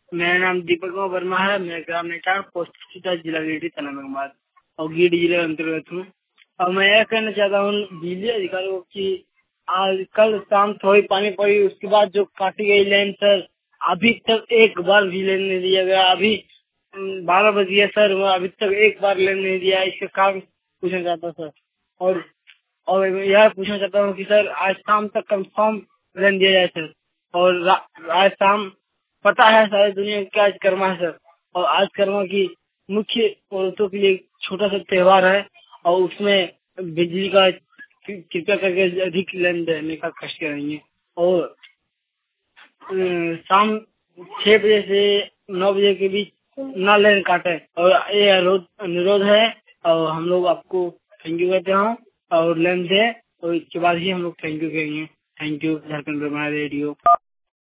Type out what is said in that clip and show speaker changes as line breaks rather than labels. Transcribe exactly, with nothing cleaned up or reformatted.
मेरा नाम दीपक कुमार वर्मा है। मैं ग्राम नेटार पोस्ट सीता जिला गिरिडीह थाना मेघमाद और गिरिडीह जिले के अंतर्गत हूँ। और मैं यह कहना चाहता हूँ बिजली अधिकारियों को कि आज कल शाम थोड़ी पानी पड़ी, उसके बाद जो काटी गई लाइन सर, अभी तक एक बार भी लेन नहीं दिया गया। अभी बारह बज गया सर, वो अभी तक एक बार लेन नहीं दिया। इसके कारण पूछना चाहता सर, और और यह पूछना चाहता हूँ कि सर आज शाम तक कंफर्म लेन दिया जाए सर। और आज शाम पता है सारी दुनिया का आज कर्मा है सर, और आज कर्मा की मुख्य औरतों के लिए छोटा सा त्योहार है, और उसमें बिजली का कृपया करके अधिक लेन देने का कष्ट करेंगे। और अ, शाम छह बजे से नौ बजे के बीच न लेन काटे, और ये अनुरोध अनुरोध है। और हम लोग आपको थैंक यू कहते हैं और लेन दे, और इसके बाद ही हम लोग थैंक यू कहेंगे। Thank you Jharkhand radio.